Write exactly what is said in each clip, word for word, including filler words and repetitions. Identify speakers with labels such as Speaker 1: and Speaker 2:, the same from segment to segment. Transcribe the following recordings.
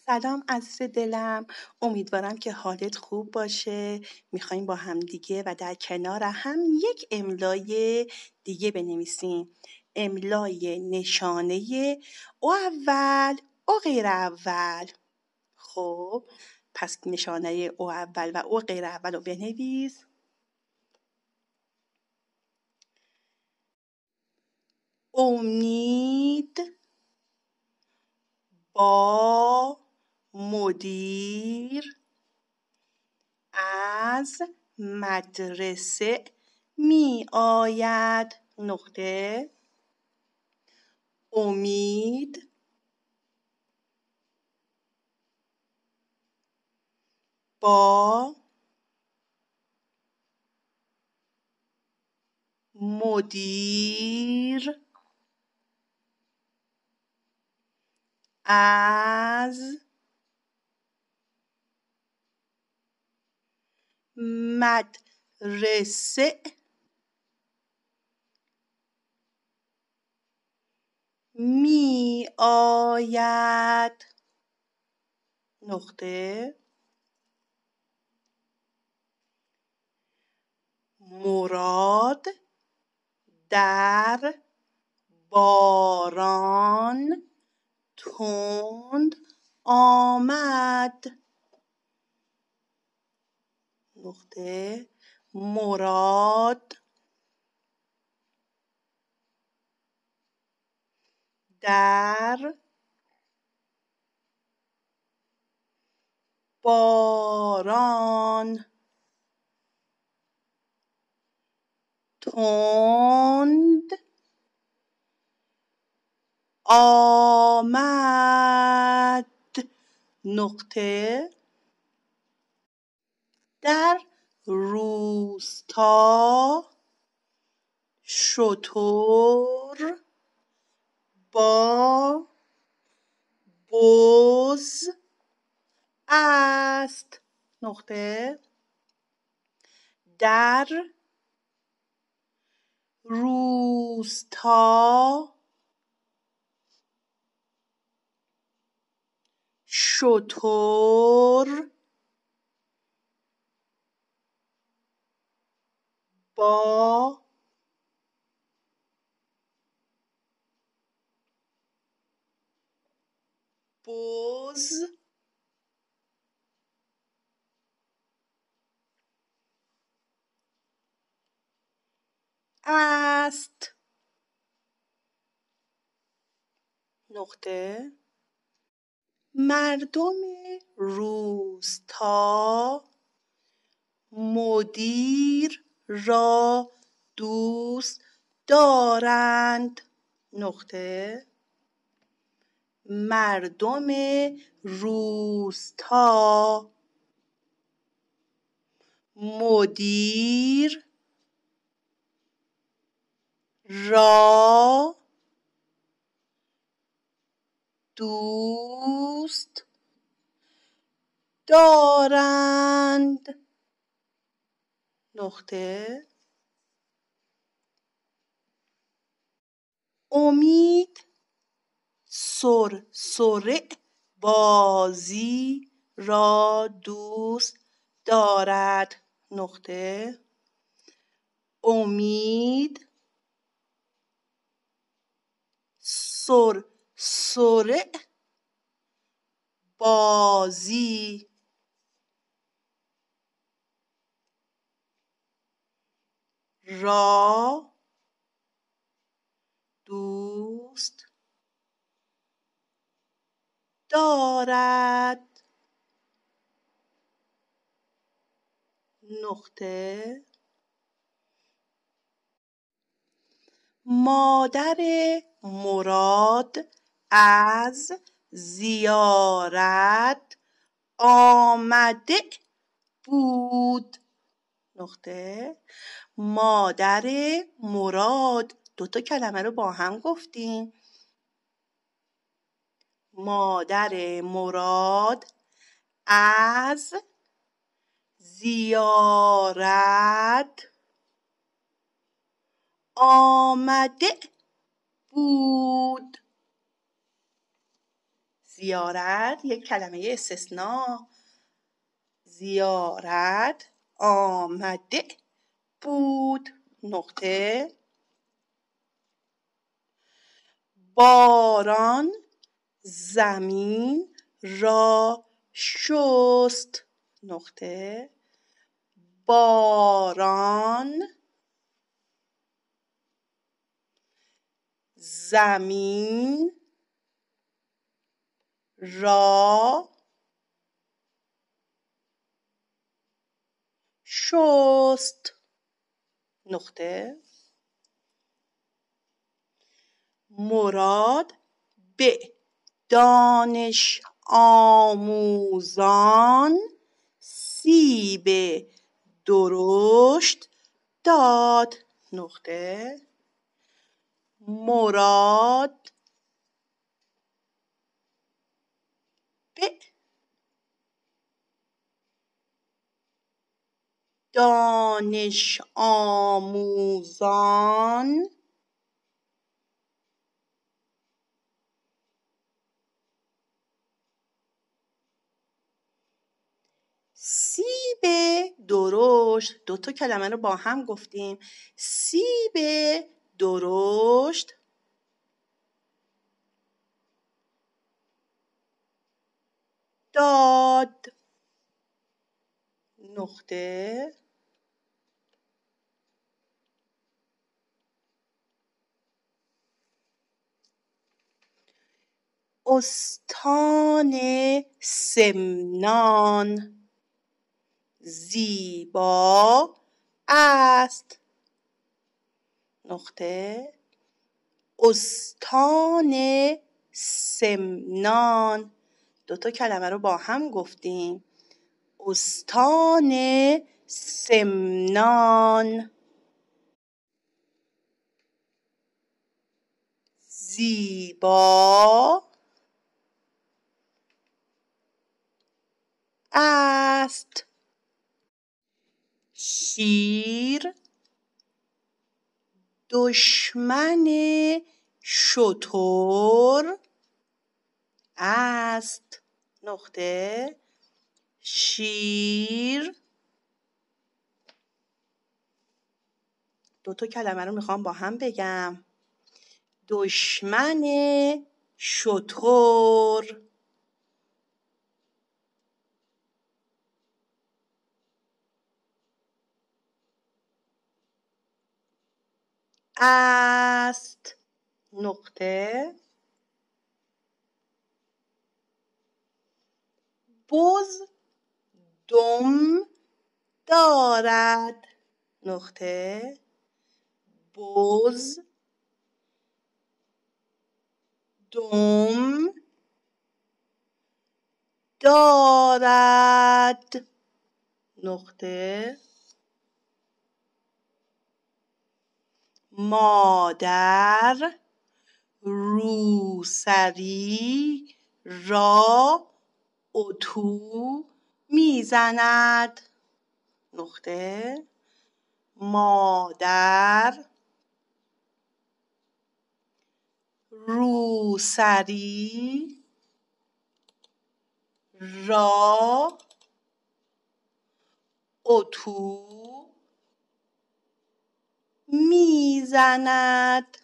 Speaker 1: سلام عزیز دلم، امیدوارم که حالت خوب باشه. میخوایم با هم دیگه و در کنار هم یک املای دیگه بنویسیم. املای نشانه او اول او غیر اول. خب پس نشانه او اول و او غیر اول رو بنویس. امید با مدیر از مدرسه می آید. نقطه. امید با مدیر از مدرسه می آید. نقطه. مراد در باران تند آمد. نقطه. مراد در باران تند آمد. نقطه. در روستا شتر با بز است. نقطه. در روستا شتر با بز است. نقطه. مردم روستا مدیر را دوست دارند. نقطه. مردم روستا مدیر را دوست دارند. نقطه. امید سرسره بازی را دوست دارد. نقطه. امید سرسره بازی را دوست دارد. نقطه. مادر مراد از زیارت آمده بود. نقطه. مادر مراد دوتا کلمه رو با هم گفتیم. مادر مراد از زیارت آمده بود. زیارت یک کلمه استثناء. زیارت آمده بود. نقطه. باران زمین را شست. نقطه. باران زمین را شست. نقطه. مراد به دانش آموزان سیب درشت داد. نقطه. مراد به دانش آموزان سیب درشت. دو تا کلمه رو با هم گفتیم. سیب درشت داد. نقطه. استان سمنان زیبا است. نقطه. استان سمنان. دو تا کلمه رو با هم گفتیم. استان سمنان زیبا است. شیر دشمن شتر است. نقطه. شیر دو تا کلمه رو میخوام با هم بگم. دشمن شتر است. نقطه. بز دم دارد. نقطه. بز دم دارد. نقطه. مادر روسری را اتو میزند. نقطه. مادر روسری را اتو میزند.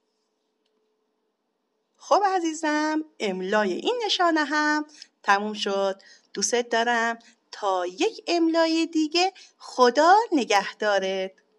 Speaker 1: خب عزیزم، املای این نشانه هم تموم شد. دوست دارم. تا یک املای دیگه، خدا نگهدارت.